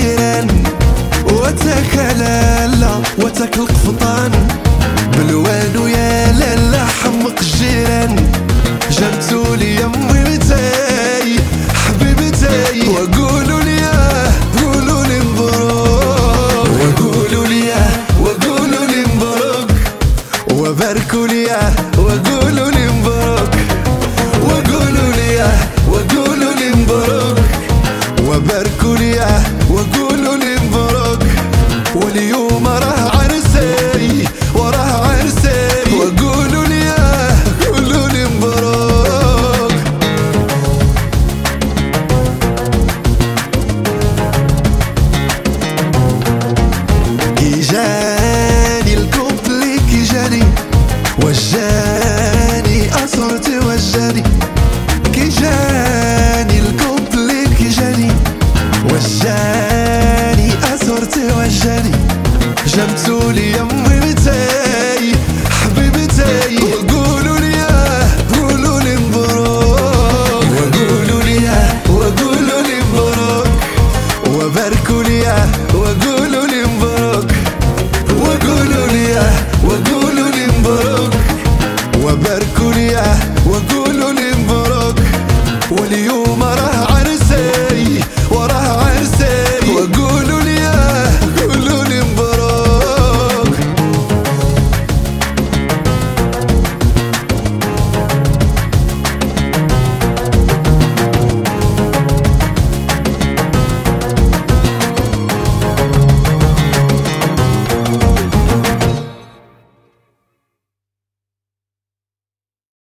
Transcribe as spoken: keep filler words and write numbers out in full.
الجيران، وتاك لالا وتاك القفطان، بالوالو يا لالا حمق الجيران. جابتو لي امي بتاي حبيبتاي، وقولوا لي قولوا لي مبروك، وقولوا لي وقولوا لي مبروك، وباركوا لي وقولوا لي مبروك، وقولوا لي وقولوا لي مبروك، وباركوا لي وقولوا لي مبروك. واليوم راه عرسي وراه عرسي، وقولوا لي قولوا لي مبروك. كي جاني الكوبلي كي جاني وجاني أصرتي وجاني، كي جاني الكوبلي كي جاني وجاني أصرتي وجاني. جابتو لي امي بتاي حبيبتاي، وقولوا لي قولوا لي مبروك، وقولوا لي وقولوا لي مبروك، وباركوا لي وقولوا لي مبروك، وقولوا لي وقولوا